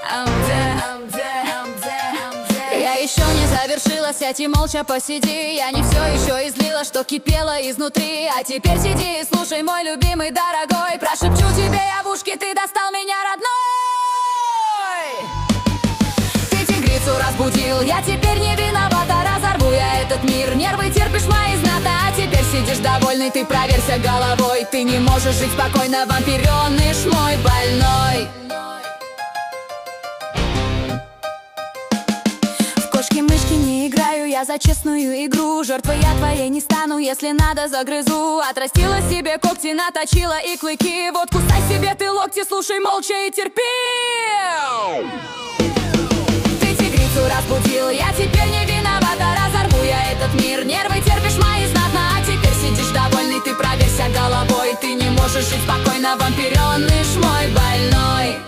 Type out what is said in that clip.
Я еще не завершила, сядь и молча посиди. Я не все еще излила, что кипело изнутри. А теперь сиди и слушай, мой любимый дорогой. Прошепчу тебе я в ушки, ты достал меня, родной. Ты тигрицу разбудил, я теперь не виновата. Разорву я этот мир, нервы терпишь мои знатно. А теперь сидишь довольный, ты проверься головой. Ты не можешь жить спокойно, вампиреныш мой больной. Кошки-мышки не играю, я за честную игру. Жертвой я твоей не стану, если надо загрызу. Отрастила себе когти, наточила и клыки. Вот кусай себе ты локти, слушай молча и терпи. Ты тигрицу разбудил, я теперь не виновата. Разорву я этот мир, нервы терпишь мои знатно. А теперь сидишь довольный, ты проверься головой. Ты не можешь жить спокойно, вампиреныш мой больной.